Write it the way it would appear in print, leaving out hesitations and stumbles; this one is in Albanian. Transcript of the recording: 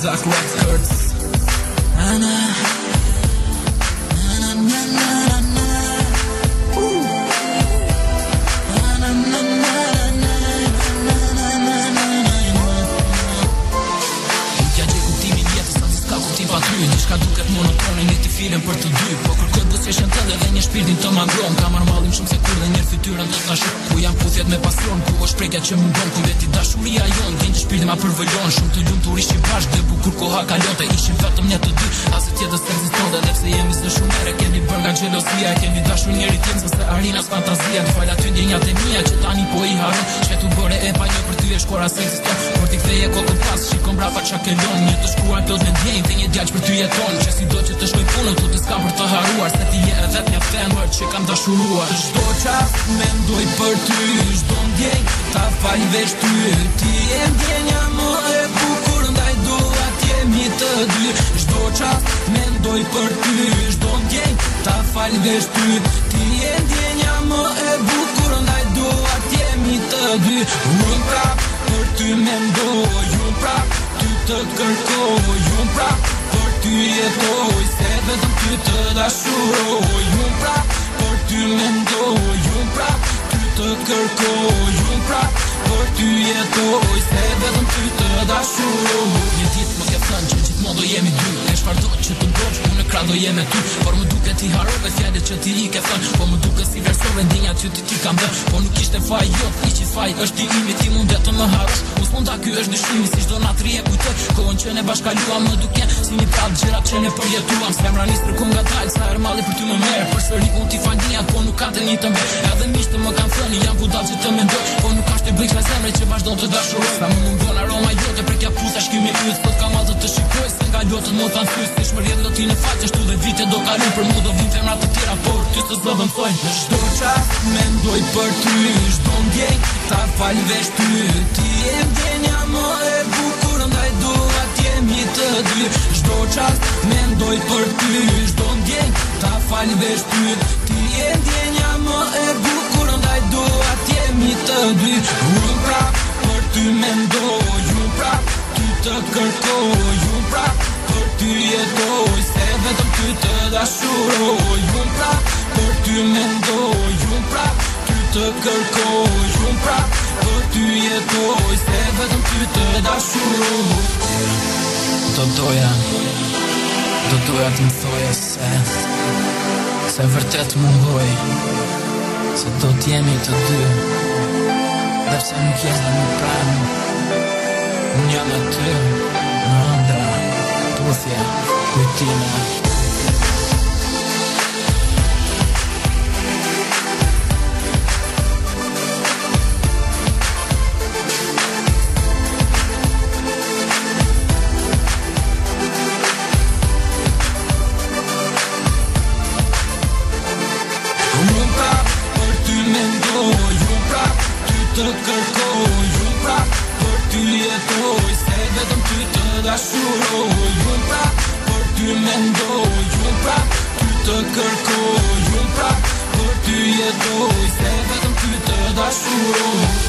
Zach Records. Diçka duket monotone, një t'i filen për të dy. Po kërkoj busjeshen tënde dhe një shpirtin të mangron. Ka marrë mallim shumë se kur dhe njerë fytyrën të t'na shuk. Ku jam puthjet me pasion, ku është prekja që mungon. Ku veti dashuria jon, din që shpirtin ma përvëllon. Shumë të lumë të ishim bashkë dhe bukur koha kalon. Të ishim vetëm një të dy, asë tjetës të egzistonde. Dhe pse jemi së shumë ere, kemi bërë nga xhelozia. Kemi dashur njeri tjemë, se arinas fantazia. Të falja ty ndjenjat e mia, që tani po i haron. Shpetu bëre e pa një për ty e shkora se eksiston. Por t'i ktheje kokën pas, shikon brapa qa kelon. Një të shkruar plot me ndjenjë, dhe një djallë për ty jeton. Që si do që të shkoj punën, tu të s'kam për të haruar. Se ti je edhe t'nja femër që kam dashuruar. Çdo qast mendoj për ty, çdo ndjenjë ta fal vesh ty. Ti je ndjenja më e bukur, ndaj dua t'jemi të dy. Çdo qast mendoj për ty, çdo ndjenjë ta fal vesh ty. Ti je ndjenja më e bukur, ndaj dua t'jemi të dy. Unë prap për ty mendoj, unë prap ty të kërkoj, unë prap për ty jetoj, se vetëm ty të dashuroj. Unë prap për ty mendoj, unë prap ty të kërkoj, unë prap për ty jetoj, se vetëm ty të dashuroj. Një ditë më ke thënë që gjithmonë do jemi dy. E çfarëdo që të ndodh, unë në krah do jem me ty. Por më duket ti harrove fjalët që ti i ke thënë. Po më duket si versove ndjenjat që ti kam dhënë. Po nuk ishte faj jot, ishte faj është i imi. Ti mundet të më harrosh, mos mund ta ky është dëshimi. Si çdo natri e kujtoj kohën që ne bashkaluam. Më duken si një prapë gjërat që ne përjetuam. S'kam ranis për ku nga dalë, sa herë malli për ty më merr. Përsëri unë ti fandinja, po nuk ka të njëjtën verë. Edhe miqtë më kanë thënë jam budall që të mendoj, po nuk ka shtyblik me zemrë që vazhdon të dashuroj. Sa më mungon aroma jote për kja pusa shkimi yt, sot kam allë të shikoj se nga lotët më kanë thys. Ti shmërjedh do ti në faqe ashtu dhe vite do kalojnë. Për mu do vin femra të tjera, por ty s'të zëvëm thoj. Në çdo qast mendoj për ty, çdo ndjenjë ta fal vesh ty. Ti je ndjenja më e bukur, ndaj dua t'jemi të dy. Çdo qast mendoj për ty, çdo ndjenjë ta fal vesh ty. Ti je ndjenja më e bukur, ndaj dua t'jemi të dy. Unë prap për ty mendoj, unë prap ty të kërkoj, unë prap për ty jetoj, se vetëm ty të dashuroj. Unë prap për ty mendoj, unë prap ty të kërkoj, unë prap për ty jetoj, se vetëm ty të dashuroj. Do doja të më thoja se vërtet mungoj, se do t'jemi të dy. Dhe pse nuk jes dhe nuk pranë, unë jam e ty, në ëndra, puthje, kujtime. Të kërkoj, unë prap për ty jetoj, se vetëm ty të dashuroj. Unë prap për ty mendoj, unë prap ty të kërkoj, unë prap për ty jetoj, se vetëm ty të dashuroj.